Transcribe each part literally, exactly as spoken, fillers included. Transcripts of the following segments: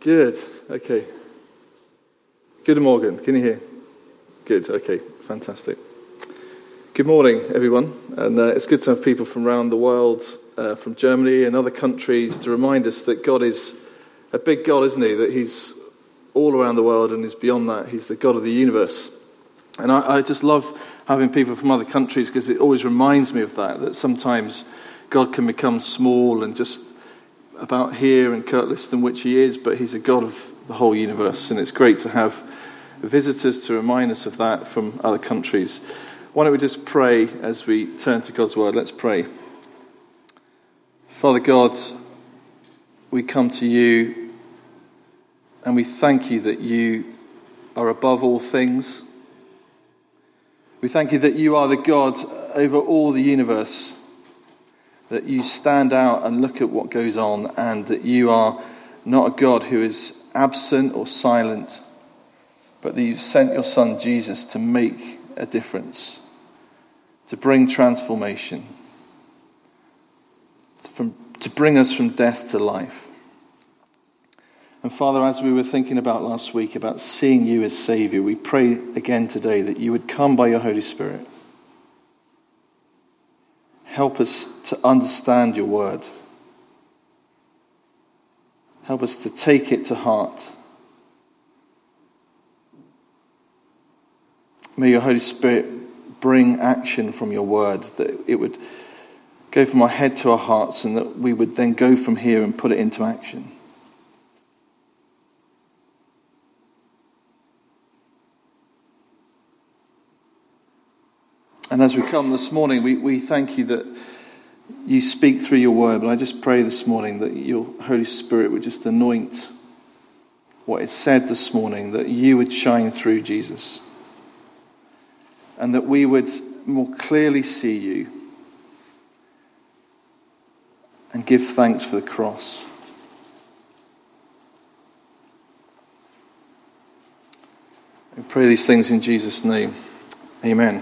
Good. Okay. Good morning. Can you hear? Good. Okay. Fantastic. Good morning, everyone. And uh, it's good to have people from around the world, uh, from Germany and other countries, to remind us that God is a big God, isn't he? That he's all around the world and is beyond that. He's the God of the universe. And I, I just love having people from other countries because it always reminds me of that, that sometimes God can become small and just about here in Kirtliston, which he is, but he's a God of the whole universe. And it's great to have visitors to remind us of that from other countries. Why don't we just pray as we turn to God's word? Let's pray. Father God, we come to you and we thank you that you are above all things. We thank you that you are the God over all the universe, that you stand out and look at what goes on, and that you are not a God who is absent or silent, but that you sent your son Jesus to make a difference, to bring transformation, from, to bring us from death to life. And Father, as we were thinking about last week, about seeing you as Saviour, we pray again today that you would come by your Holy Spirit. Help us to understand your word. Help us to take it to heart. May your Holy Spirit bring action from your word, that it would go from our head to our hearts, and that we would then go from here and put it into action. And as we come this morning, we, we thank you that you speak through your word. But I just pray this morning that your Holy Spirit would just anoint what is said this morning, that you would shine through Jesus. And that we would more clearly see you and give thanks for the cross. We pray these things in Jesus' name. Amen.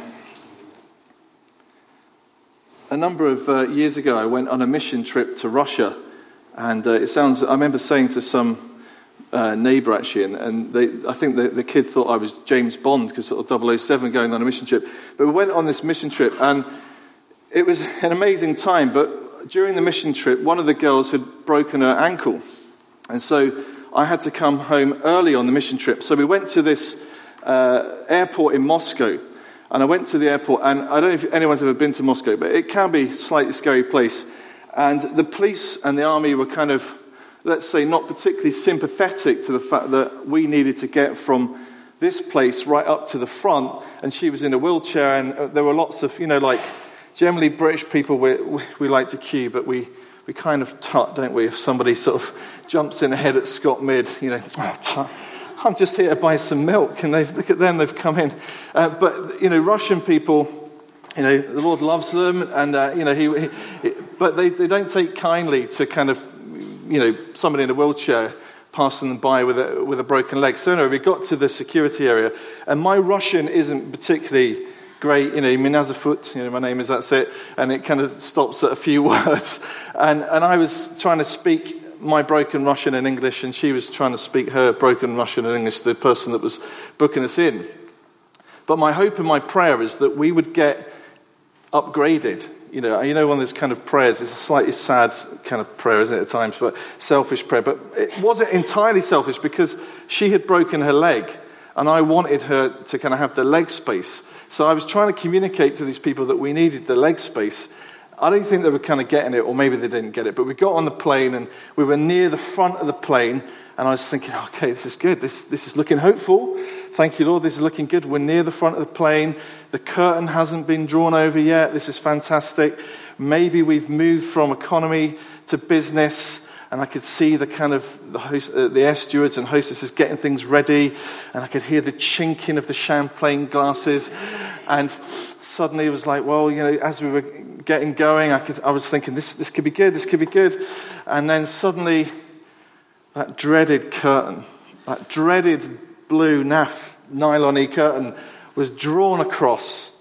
A number of uh, years ago, I went on a mission trip to Russia, and uh, it sounds. I remember saying to some uh, neighbour actually, and, and they, I think the, the kid thought I was James Bond because sort of double oh seven going on a mission trip. But we went on this mission trip, and it was an amazing time. But during the mission trip, one of the girls had broken her ankle, and so I had to come home early on the mission trip. So we went to this uh, airport in Moscow. And I went to the airport, and I don't know if anyone's ever been to Moscow, but it can be a slightly scary place. And the police and the army were kind of, let's say, not particularly sympathetic to the fact that we needed to get from this place right up to the front, and she was in a wheelchair, and there were lots of, you know, like, generally British people, we, we like to queue, but we, we kind of tut, don't we, if somebody sort of jumps in ahead at Scott Mid, you know, tut. I'm just here to buy some milk, and they look at them, they've come in. Uh, but, you know, Russian people, you know, the Lord loves them, and, uh, you know, he, he but they, they don't take kindly to kind of, you know, somebody in a wheelchair passing them by with a, with a broken leg. So anyway, we got to the security area, and my Russian isn't particularly great, you know, Minazafut, you know, my name is, that's it, and it kind of stops at a few words. And, and I was trying to speak my broken Russian and English, and she was trying to speak her broken Russian and English to the person that was booking us in. But my hope and my prayer is that we would get upgraded. You know, you know, one of those kind of prayers, it's a slightly sad kind of prayer, isn't it, at times, but selfish prayer. But it wasn't entirely selfish, because she had broken her leg, and I wanted her to kind of have the leg space. So I was trying to communicate to these people that we needed the leg space. I don't think they were kind of getting it, or maybe they didn't get it, but we got on the plane, and we were near the front of the plane, and I was thinking, okay, this is good, this this is looking hopeful, thank you, Lord, this is looking good. We're near the front of the plane, the curtain hasn't been drawn over yet, this is fantastic. Maybe we've moved from economy to business, and I could see the kind of the, host, uh, the air stewards and hostesses getting things ready, and I could hear the chinking of the champagne glasses, and suddenly it was like, well, you know, as we were getting going, I could I was thinking, this this could be good, this could be good, and then suddenly that dreaded curtain, that dreaded blue naff nylon-y curtain was drawn across,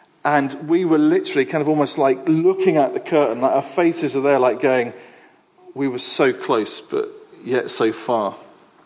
and we were literally kind of almost like looking at the curtain, like our faces are there like going, we were so close, but yet so far.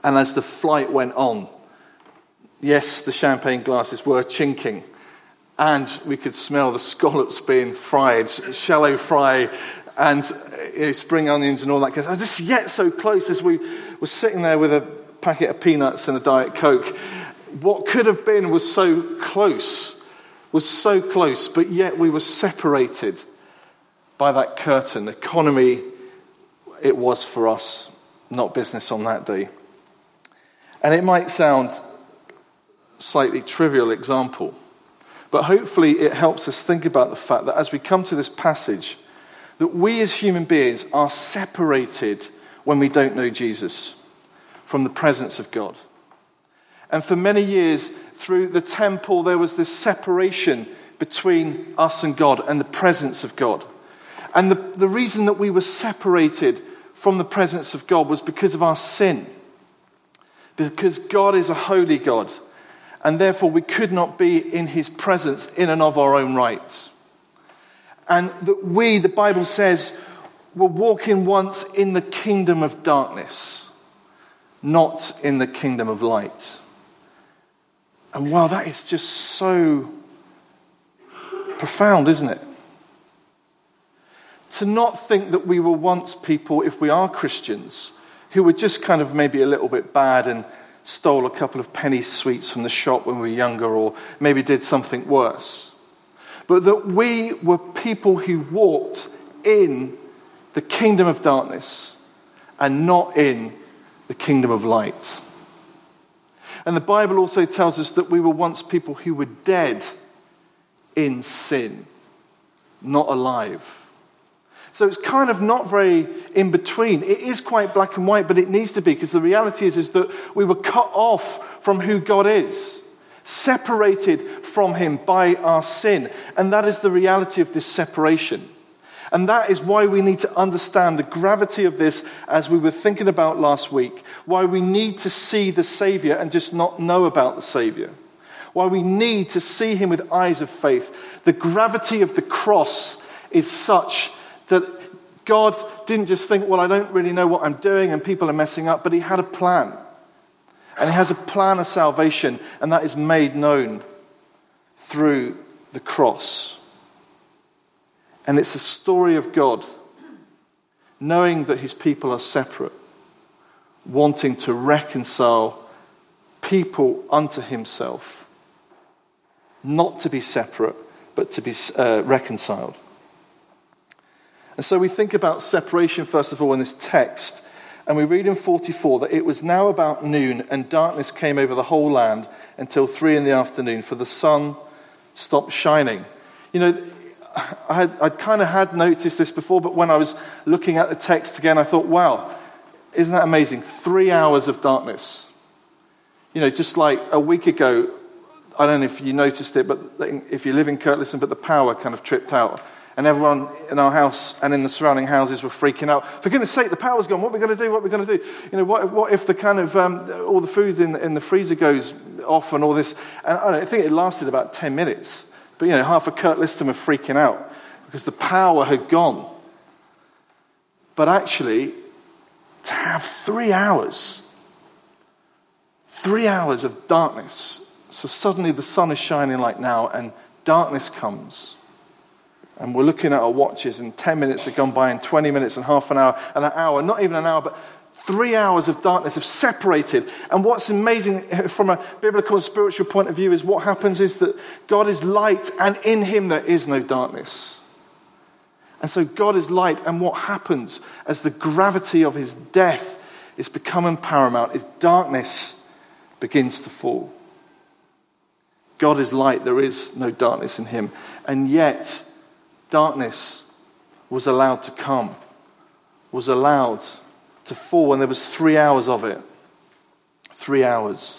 And as the flight went on, yes, the champagne glasses were chinking, and we could smell the scallops being fried, shallow fry, and you know, spring onions and all that. I was just yet so close as we were sitting there with a packet of peanuts and a Diet Coke. What could have been was so close, was so close, but yet we were separated by that curtain. Economy, it was for us, not business on that day. And it might sound slightly trivial example, but hopefully it helps us think about the fact that as we come to this passage, that we as human beings are separated when we don't know Jesus from the presence of God. And for many years through the temple, there was this separation between us and God and the presence of God. And the, the reason that we were separated from the presence of God was because of our sin. Because God is a holy God, and therefore we could not be in his presence in and of our own right. And that we, the Bible says, were walking once in the kingdom of darkness, not in the kingdom of light. And wow, that is just so profound, isn't it? To not think that we were once people, if we are Christians, who were just kind of maybe a little bit bad and stole a couple of penny sweets from the shop when we were younger, or maybe did something worse. But that we were people who walked in the kingdom of darkness and not in the kingdom of light. And the Bible also tells us that we were once people who were dead in sin, not alive. So it's kind of not very in between. It is quite black and white, but it needs to be, because the reality is, is that we were cut off from who God is, separated from him by our sin. And that is the reality of this separation. And that is why we need to understand the gravity of this, as we were thinking about last week, why we need to see the Savior and just not know about the Savior, why we need to see him with eyes of faith. The gravity of the cross is such that God didn't just think, well, I don't really know what I'm doing and people are messing up, but he had a plan. And he has a plan of salvation, and that is made known through the cross. And it's a story of God knowing that his people are separate, wanting to reconcile people unto himself, not to be separate, but to be uh, reconciled. And so we think about separation, first of all, in this text. And we read in forty-four that it was now about noon, and darkness came over the whole land until three in the afternoon, for the sun stopped shining. You know, I had, I'd kind of had noticed this before, but when I was looking at the text again, I thought, wow, isn't that amazing? Three hours of darkness. You know, just like a week ago, I don't know if you noticed it, but if you live in Kirtliston, but the power kind of tripped out. And everyone in our house and in the surrounding houses were freaking out. For goodness sake, the power's gone. What are we going to do? What are we going to do? You know, what, what if the kind of, um, all the food in, in the freezer goes off and all this? And I, don't know, I think it lasted about ten minutes. But, you know, half of Kirtliston were freaking out because the power had gone. But actually, to have three hours, three hours of darkness. So suddenly the sun is shining like now, and darkness comes. And we're looking at our watches, and ten minutes have gone by, and twenty minutes, and half an hour, and an hour, not even an hour, but three hours of darkness have separated. And what's amazing from a biblical and spiritual point of view is what happens is that God is light, and in him there is no darkness. And so God is light, and what happens as the gravity of his death is becoming paramount is darkness begins to fall. God is light, there is no darkness in him. And yet, darkness was allowed to come, was allowed to fall, and there was three hours of it. Three hours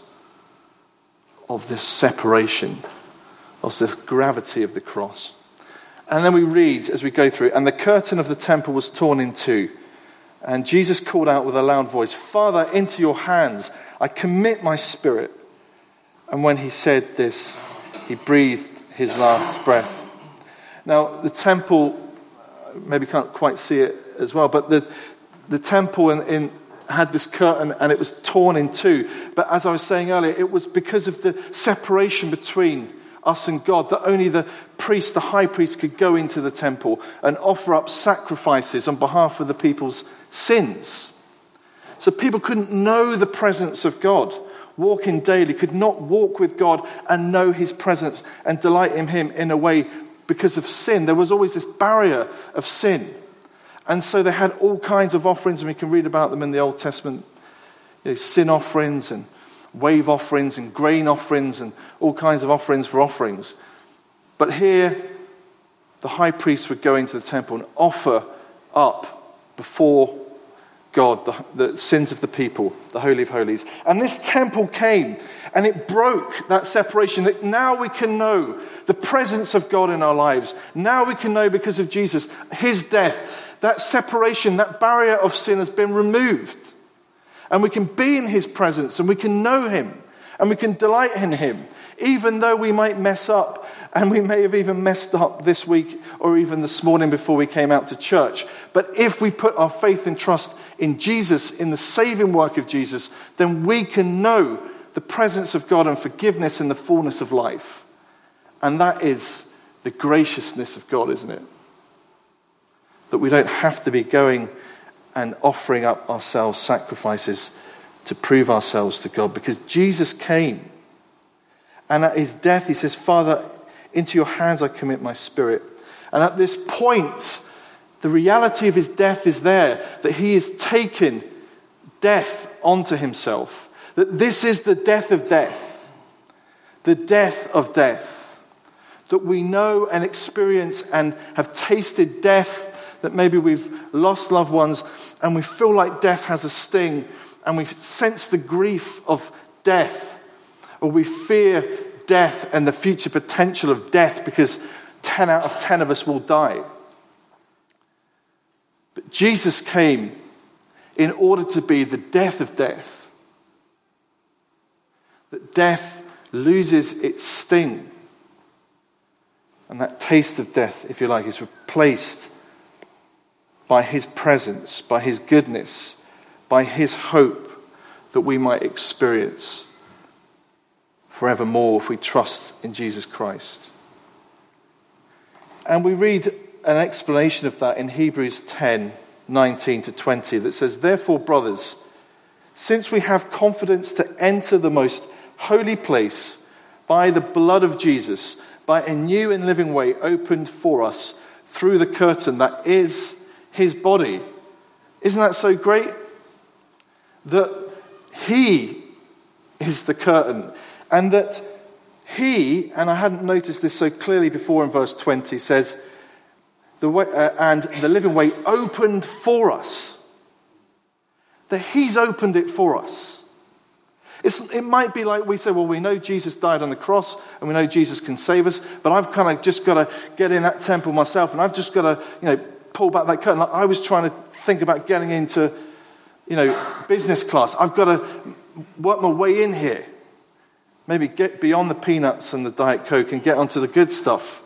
of this separation, of this gravity of the cross. And then we read as we go through, and the curtain of the temple was torn in two. And Jesus called out with a loud voice, "Father, into your hands I commit my spirit." And when he said this, he breathed his last breath. Now, the temple, maybe can't quite see it as well, but the, the temple in, in had this curtain and it was torn in two. But as I was saying earlier, it was because of the separation between us and God that only the priest, the high priest, could go into the temple and offer up sacrifices on behalf of the people's sins. So people couldn't know the presence of God, walking daily, could not walk with God and know his presence and delight in him in a way because of sin. There was always this barrier of sin. And so they had all kinds of offerings, and we can read about them in the Old Testament. You know, sin offerings and wave offerings and grain offerings and all kinds of offerings for offerings. But here, the high priest would go into the temple and offer up before God the, the sins of the people, the Holy of Holies. And this temple came and it broke that separation, that now we can know the presence of God in our lives. Now we can know, because of Jesus, his death, that separation, that barrier of sin has been removed. And we can be in his presence and we can know him and we can delight in him, even though we might mess up. And we may have even messed up this week or even this morning before we came out to church. But if we put our faith and trust in Jesus, in the saving work of Jesus, then we can know the presence of God and forgiveness in the fullness of life. And that is the graciousness of God, isn't it? That we don't have to be going and offering up ourselves sacrifices to prove ourselves to God, because Jesus came. And at his death, he says, Father, into your hands I commit my spirit. And at this point, the reality of his death is there, that he has taken death onto himself. That this is the death of death. The death of death. That we know and experience and have tasted death, that maybe we've lost loved ones and we feel like death has a sting and we sense the grief of death, or we fear death and the future potential of death because ten out of ten of us will die. But Jesus came in order to be the death of death. That death loses its sting. And that taste of death, if you like, is replaced by his presence, by his goodness, by his hope that we might experience forevermore if we trust in Jesus Christ. And we read an explanation of that in Hebrews ten, nineteen to twenty, that says, Therefore, brothers, since we have confidence to enter the most holy place by the blood of Jesus, by a new and living way opened for us through the curtain that is his body. Isn't that so great? That he is the curtain. And that he, and I hadn't noticed this so clearly before in verse twenty, says, the way, uh, and the living way opened for us. That he's opened it for us. It's, it might be like we say, well, we know Jesus died on the cross and we know Jesus can save us, but I've kind of just got to get in that temple myself and I've just got to, you know, pull back that curtain. Like I was trying to think about getting into, you know, business class. I've got to work my way in here. Maybe get beyond the peanuts and the Diet Coke and get onto the good stuff.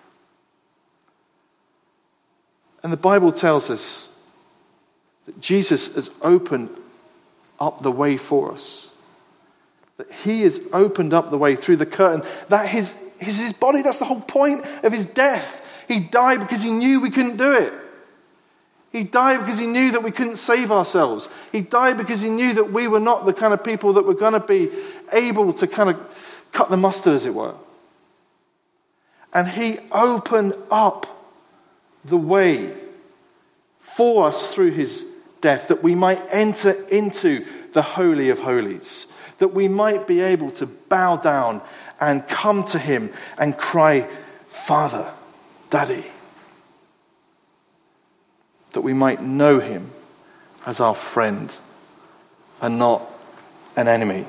And the Bible tells us that Jesus has opened up the way for us. That he has opened up the way through the curtain. That his, his, his body, that's the whole point of his death. He died because he knew we couldn't do it. He died because he knew that we couldn't save ourselves. He died because he knew that we were not the kind of people that were going to be able to kind of cut the mustard, as it were. And he opened up the way for us through his death, that we might enter into the Holy of Holies, that we might be able to bow down and come to him and cry, Father, Daddy. That we might know him as our friend and not an enemy.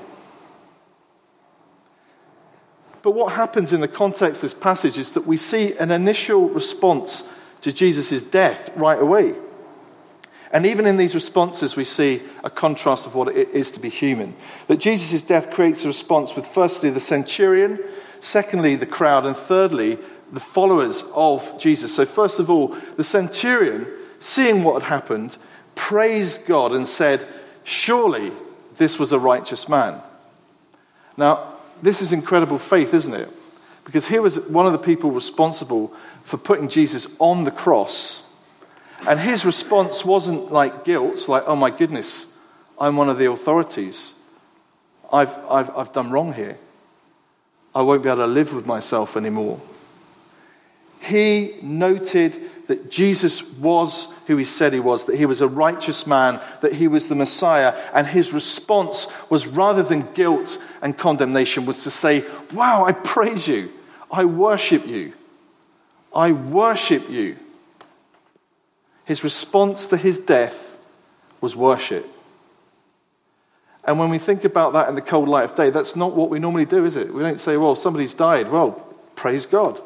But what happens in the context of this passage is that we see an initial response to Jesus' death right away. And even in these responses, we see a contrast of what it is to be human. That Jesus' death creates a response with firstly the centurion, secondly the crowd, and thirdly the followers of Jesus. So first of all, the centurion, seeing what had happened, praised God and said, surely this was a righteous man. Now, this is incredible faith, isn't it? Because here was one of the people responsible for putting Jesus on the cross. And his response wasn't like guilt, like, oh my goodness, I'm one of the authorities. I've, I've, I've done wrong here. I won't be able to live with myself anymore. He noted that Jesus was who he said he was, that he was a righteous man, that he was the Messiah, and his response was, rather than guilt and condemnation, was to say, wow, I praise you. I worship you. I worship you. His response to his death was worship. And when we think about that in the cold light of day, that's not what we normally do, is it? We don't say, well, somebody's died. Well, praise God.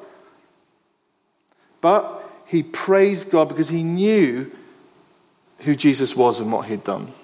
But he praised God because he knew who Jesus was and what he'd done.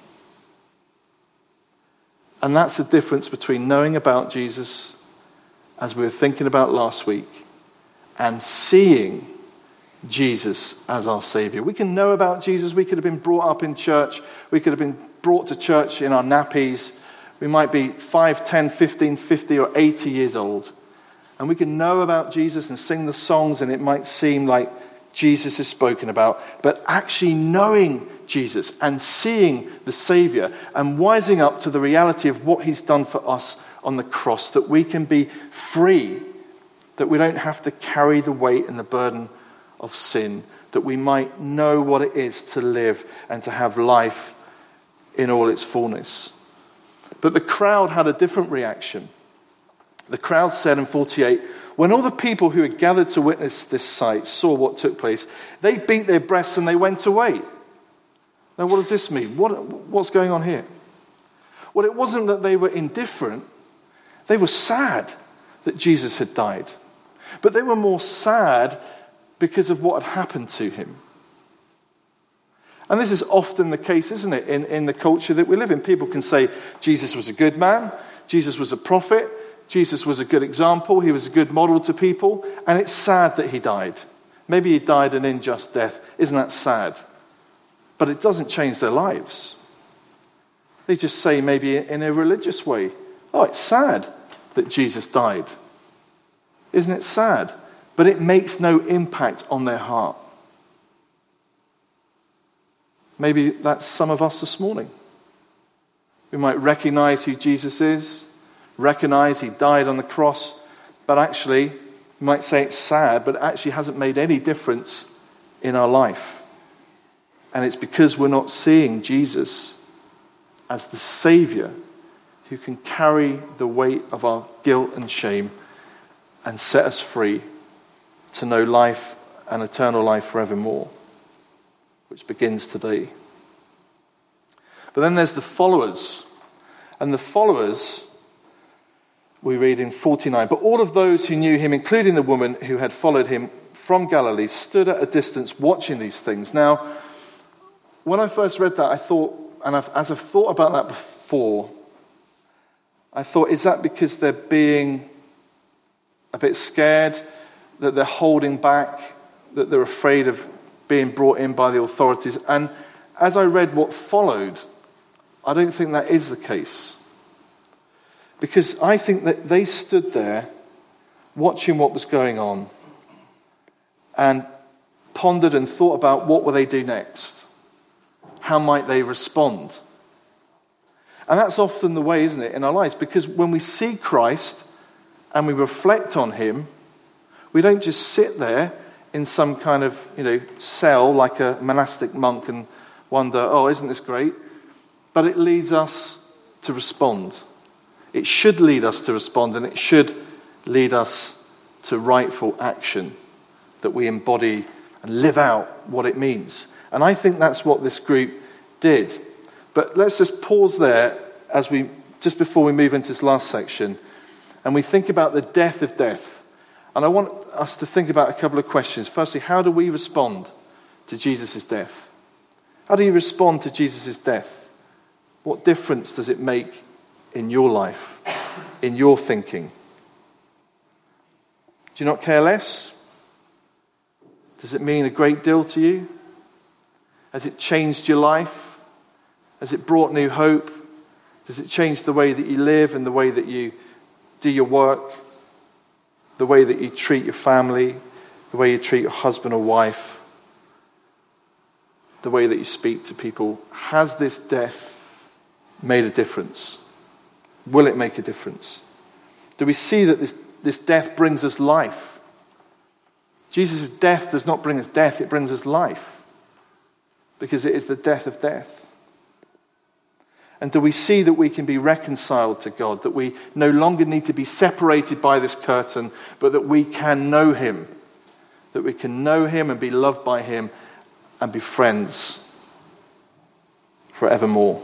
And that's the difference between knowing about Jesus, as we were thinking about last week, and seeing Jesus as our Savior. We can know about Jesus. We could have been brought up in church. We could have been brought to church in our nappies. We might be five, ten, fifteen, fifty, or eighty years old. And we can know about Jesus and sing the songs, and it might seem like Jesus is spoken about. But actually knowing Jesus and seeing the Savior and wising up to the reality of what he's done for us on the cross, that we can be free, that we don't have to carry the weight and the burden of sin, that we might know what it is to live and to have life in all its fullness. But the crowd had a different reaction. The crowd said in forty-eight, when all the people who had gathered to witness this sight saw what took place, they beat their breasts and they went away. Now, what does this mean? What, what's going on here? Well, it wasn't that they were indifferent. They were sad that Jesus had died. But they were more sad because of what had happened to him. And this is often the case, isn't it, in, in the culture that we live in. People can say Jesus was a good man, Jesus was a prophet, Jesus was a good example, he was a good model to people, and it's sad that he died. Maybe he died an unjust death. Isn't that sad? But it doesn't change their lives. They just say, maybe in a religious way, oh, it's sad that Jesus died. Isn't it sad? But it makes no impact on their heart. Maybe that's some of us this morning. We might recognize who Jesus is, recognize he died on the cross, but actually, you might say it's sad, but it actually hasn't made any difference in our life. And it's because we're not seeing Jesus as the Savior who can carry the weight of our guilt and shame and set us free to know life and eternal life forevermore, which begins today. But then there's the followers. And the followers, we read in forty-nine, but all of those who knew him, including the woman who had followed him from Galilee, stood at a distance watching these things. Now, when I first read that, I thought, and I've, as I've thought about that before, I thought, is that because they're being a bit scared, that they're holding back, that they're afraid of being brought in by the authorities? And as I read what followed, I don't think that is the case. Because I think that they stood there watching what was going on and pondered and thought about what will they do next? How might they respond? And that's often the way, isn't it, in our lives? Because when we see Christ and we reflect on him, we don't just sit there in some kind of, you know, cell like a monastic monk and wonder, oh, isn't this great? But it leads us to respond. It should lead us to respond, and it should lead us to rightful action, that we embody and live out what it means. And I think that's what this group did. But let's just pause there as we, just before we move into this last section, and we think about the death of death. And I want us to think about a couple of questions. Firstly, how do we respond to Jesus' death? How do you respond to Jesus' death? What difference does it make in your life, in your thinking? Do you not care less? Does it mean a great deal to you? Has it changed your life? Has it brought new hope? Does it change the way that you live and the way that you do your work? The way that you treat your family? The way you treat your husband or wife? The way that you speak to people? Has this death made a difference? Will it make a difference? Do we see that this, this death brings us life? Jesus' death does not bring us death, it brings us life. Because it is the death of death. And do we see that we can be reconciled to God? That we no longer need to be separated by this curtain, but that we can know him. That we can know him and be loved by him and be friends forevermore.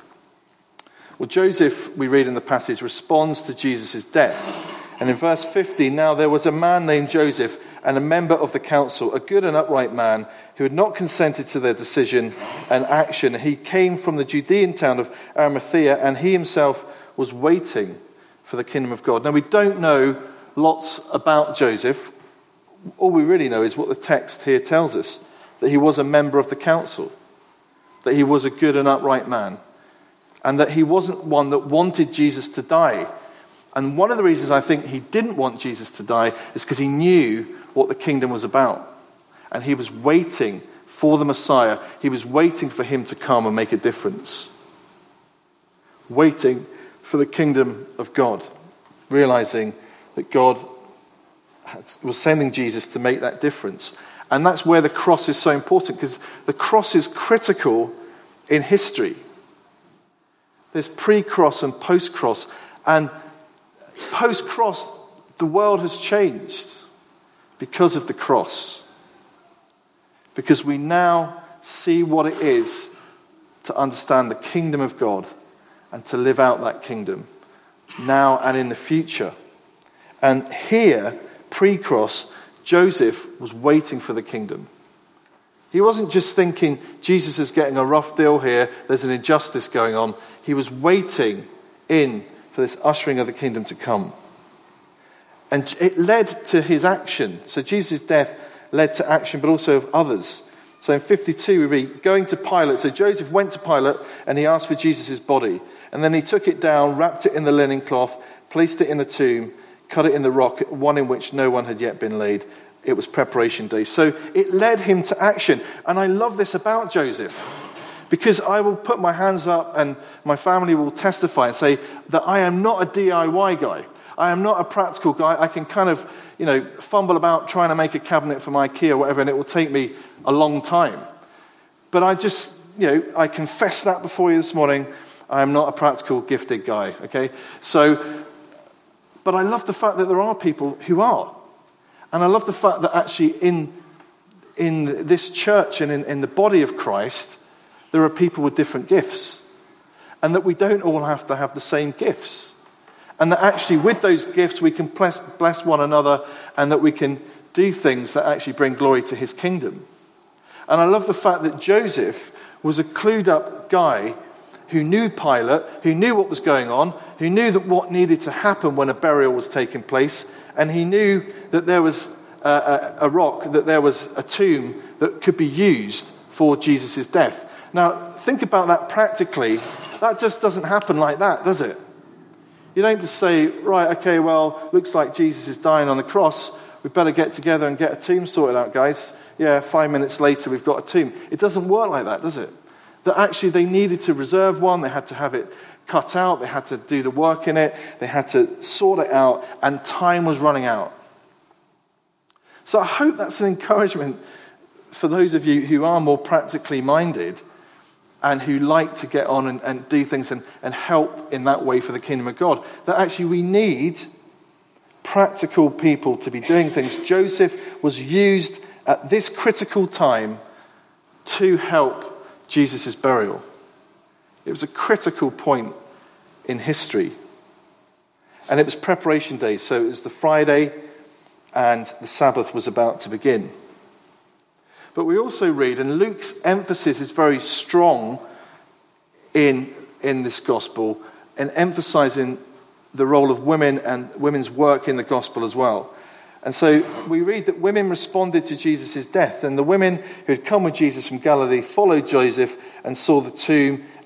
Well, Joseph, we read in the passage, responds to Jesus' death. And in verse fifty, now there was a man named Joseph, and a member of the council, a good and upright man, who had not consented to their decision and action. He came from the Judean town of Arimathea, and he himself was waiting for the kingdom of God. Now, we don't know lots about Joseph. All we really know is what the text here tells us, that he was a member of the council, that he was a good and upright man, and that he wasn't one that wanted Jesus to die. And one of the reasons I think he didn't want Jesus to die is because he knew what the kingdom was about. And he was waiting for the Messiah. He was waiting for him to come and make a difference. Waiting for the kingdom of God. Realizing that God was sending Jesus to make that difference. And that's where the cross is so important, because the cross is critical in history. There's pre-cross and post-cross. And post-cross, the world has changed because of the cross. Because we now see what it is to understand the kingdom of God and to live out that kingdom now and in the future. And here, pre-cross, Joseph was waiting for the kingdom. He wasn't just thinking, Jesus is getting a rough deal here, there's an injustice going on. He was waiting in for this ushering of the kingdom to come. And it led to his action. So Jesus' death led to action, but also of others. So in fifty-two we read, going to Pilate. So Joseph went to Pilate and he asked for Jesus' body. And then he took it down, wrapped it in the linen cloth, placed it in a tomb, cut it in the rock, one in which no one had yet been laid. It was preparation day. So it led him to action. And I love this about Joseph, because I will put my hands up and my family will testify and say that I am not a D I Y guy. I am not a practical guy. I can kind of, you know, fumble about trying to make a cabinet for my IKEA or whatever, and it will take me a long time. But I just, you know, I confess that before you this morning. I am not a practical, gifted guy, okay? So, but I love the fact that there are people who are. And I love the fact that actually in, in this church and in, in the body of Christ, there are people with different gifts. And that we don't all have to have the same gifts. And that actually with those gifts we can bless, bless one another, and that we can do things that actually bring glory to his kingdom. And I love the fact that Joseph was a clued up guy who knew Pilate, who knew what was going on, who knew that what needed to happen when a burial was taking place, and he knew that there was a, a, a rock, that there was a tomb that could be used for Jesus' death. Now, think about that practically. That just doesn't happen like that, does it? You don't just say, right, okay, well, looks like Jesus is dying on the cross. We better get together and get a tomb sorted out, guys. Yeah, five minutes later, we've got a tomb. It doesn't work like that, does it? That actually they needed to reserve one. They had to have it cut out. They had to do the work in it. They had to sort it out. And time was running out. So I hope that's an encouragement for those of you who are more practically minded and who like to get on and, and do things and, and help in that way for the kingdom of God, that actually we need practical people to be doing things. Joseph was used at this critical time to help Jesus' burial. It was a critical point in history. And it was preparation day, so it was the Friday and the Sabbath was about to begin. But we also read, and Luke's emphasis is very strong in, in this gospel, and emphasizing the role of women and women's work in the gospel as well. And so we read that women responded to Jesus' death, and the women who had come with Jesus from Galilee followed Joseph and saw the tomb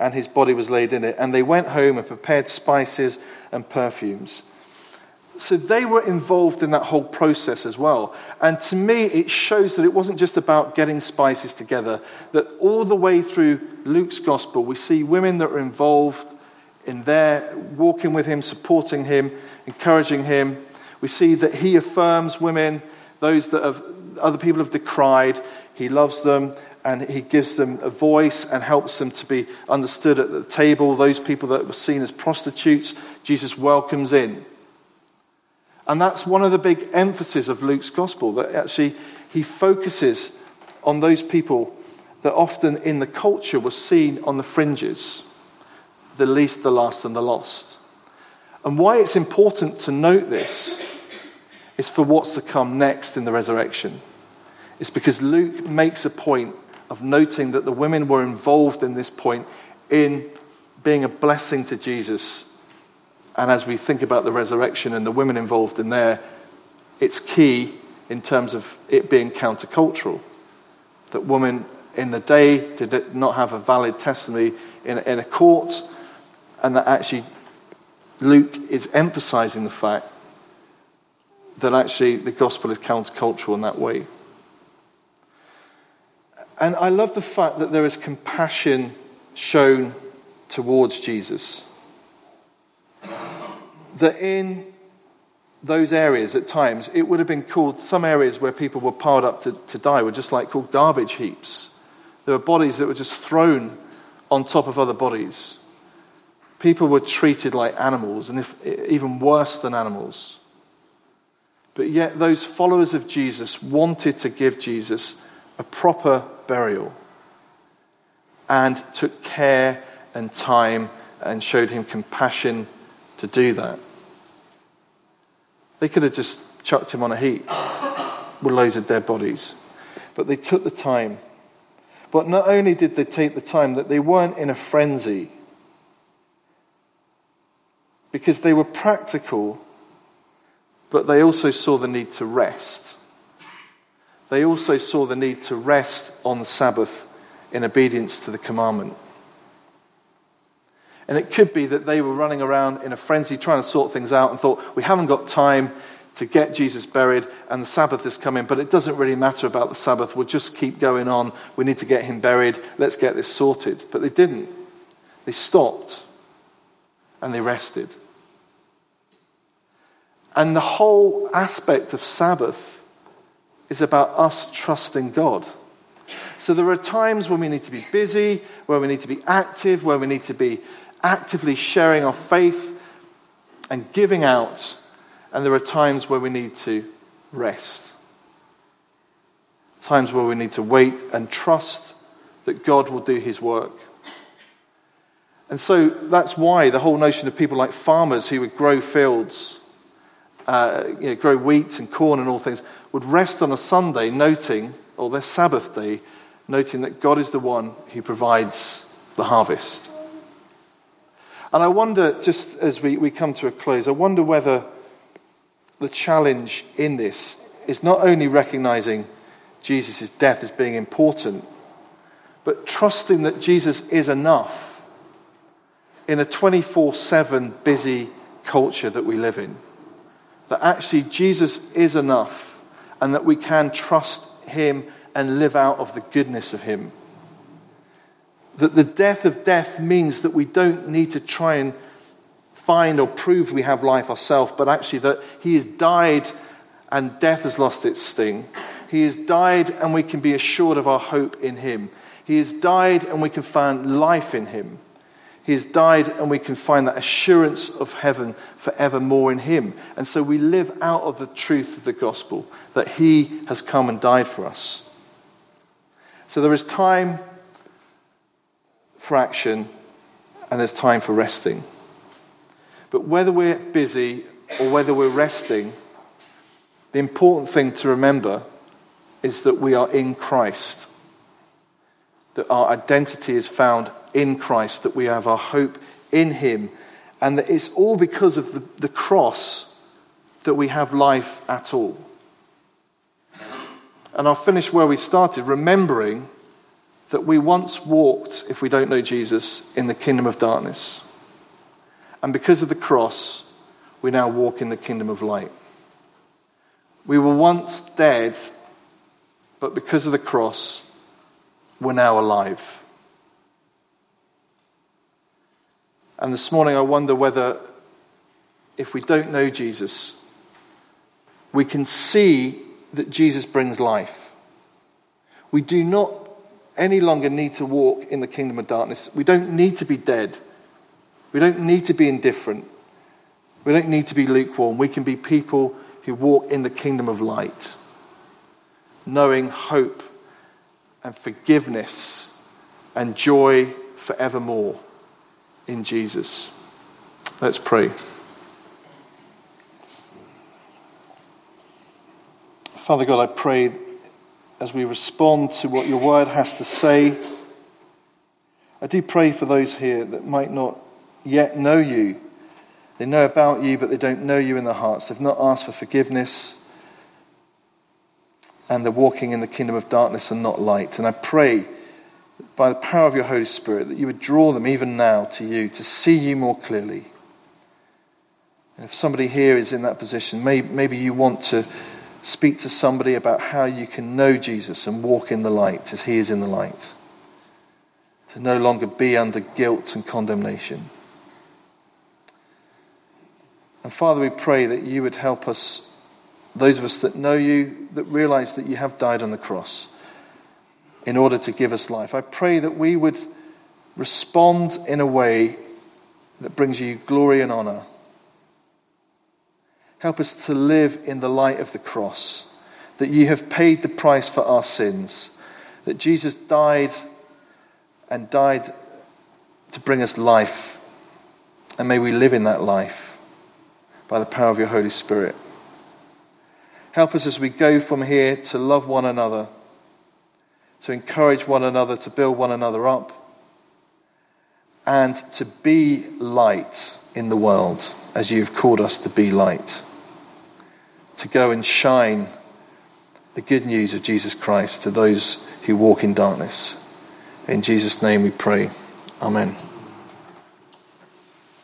and his body was laid in it. And they went home and prepared spices and perfumes. So they were involved in that whole process as well. And to me, it shows that it wasn't just about getting spices together, that all the way through Luke's gospel, we see women that are involved in their walking with him, supporting him, encouraging him. We see that he affirms women, those that have, other people have decried. He loves them and he gives them a voice and helps them to be understood at the table. Those people that were seen as prostitutes, Jesus welcomes in. And that's one of the big emphases of Luke's gospel, that actually he focuses on those people that often in the culture were seen on the fringes, the least, the last, and the lost. And why it's important to note this is for what's to come next in the resurrection. It's because Luke makes a point of noting that the women were involved in this point in being a blessing to Jesus. And as we think about the resurrection and the women involved in there, it's key in terms of it being countercultural. That women in the day did not have a valid testimony in, in a court, and that actually Luke is emphasizing the fact that actually the gospel is countercultural in that way. And I love the fact that there is compassion shown towards Jesus. That in those areas at times, it would have been called, some areas where people were piled up to, to die were just like called garbage heaps. There were bodies that were just thrown on top of other bodies. People were treated like animals, and if, even worse than animals. But yet those followers of Jesus wanted to give Jesus a proper burial and took care and time and showed him compassion to do that. They could have just chucked him on a heap with loads of dead bodies. But they took the time. But not only did they take the time, that they weren't in a frenzy. Because they were practical, but they also saw the need to rest. They also saw the need to rest on the Sabbath in obedience to the commandment. And it could be that they were running around in a frenzy trying to sort things out and thought, we haven't got time to get Jesus buried and the Sabbath is coming, but it doesn't really matter about the Sabbath. We'll just keep going on. We need to get him buried. Let's get this sorted. But they didn't. They stopped and they rested. And the whole aspect of Sabbath is about us trusting God. So there are times when we need to be busy, where we need to be active, where we need to be actively sharing our faith and giving out. And there are times where we need to rest. Times where we need to wait and trust that God will do his work. And so that's why the whole notion of people like farmers who would grow fields, uh, you know, grow wheat and corn and all things, would rest on a Sunday noting, or their Sabbath day, noting that God is the one who provides the harvest. And I wonder, just as we, we come to a close, I wonder whether the challenge in this is not only recognizing Jesus' death as being important, but trusting that Jesus is enough in a twenty-four seven busy culture that we live in. That actually Jesus is enough and that we can trust him and live out of the goodness of him. That the death of death means that we don't need to try and find or prove we have life ourselves, but actually that he has died and death has lost its sting. He has died and we can be assured of our hope in him. He has died and we can find life in him. He has died and we can find that assurance of heaven forevermore in him. And so we live out of the truth of the gospel, that he has come and died for us. So there is time for action and there's time for resting. But whether we're busy or whether we're resting, the important thing to remember is that we are in Christ. That our identity is found in Christ, that we have our hope in him, and that it's all because of the, the cross that we have life at all. And I'll finish where we started, remembering that we once walked, if we don't know Jesus, in the kingdom of darkness. And because of the cross, we now walk in the kingdom of light. We were once dead, but because of the cross, we're now alive. And this morning I wonder whether, if we don't know Jesus, we can see that Jesus brings life. We do not any longer need to walk in the kingdom of darkness. We don't need to be dead. We don't need to be indifferent. We don't need to be lukewarm. We can be people who walk in the kingdom of light, knowing hope and forgiveness and joy forevermore in Jesus. Let's pray. Father God, I pray as we respond to what your word has to say, I do pray for those here that might not yet know you. They know about you, but they don't know you in their hearts. They've not asked for forgiveness, and they're walking in the kingdom of darkness and not light. And I pray, by the power of your Holy Spirit, that you would draw them even now to you, to see you more clearly. And if somebody here is in that position, maybe, maybe you want to speak to somebody about how you can know Jesus and walk in the light as he is in the light. To no longer be under guilt and condemnation. And Father, we pray that you would help us, those of us that know you, that realize that you have died on the cross in order to give us life. I pray that we would respond in a way that brings you glory and honor. Help us to live in the light of the cross, that you have paid the price for our sins, that Jesus died and died to bring us life, and may we live in that life by the power of your Holy Spirit. Help us as we go from here to love one another, to encourage one another, to build one another up, and to be light in the world as you've called us to be light. To go and shine the good news of Jesus Christ to those who walk in darkness. In Jesus' name we pray. Amen.